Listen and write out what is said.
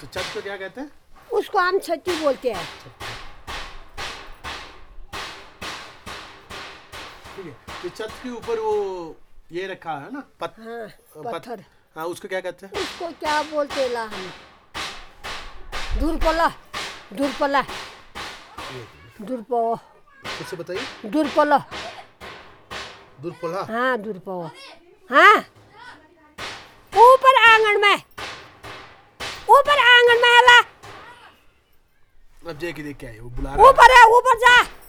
तो छत को क्या कहते हैं? उसको हम छत्ती बोलते हैं। ठीक है, तो छत के ऊपर वो ये रखा है ना हाँ, पत्थर। हाँ, उसको क्या कहते हैं? उसको क्या बोलते ला हम? दुर्पला, दुर्पला, दुर्पो, किससे बताइए? दुर्पला। दुर्पला। हाँ, दुर्पो। हाँ, ऊपर आंगन में, ऊपर आंगन में आला। अब देख के आए, वो बुला रहा है। ऊपर है, ऊपर जा।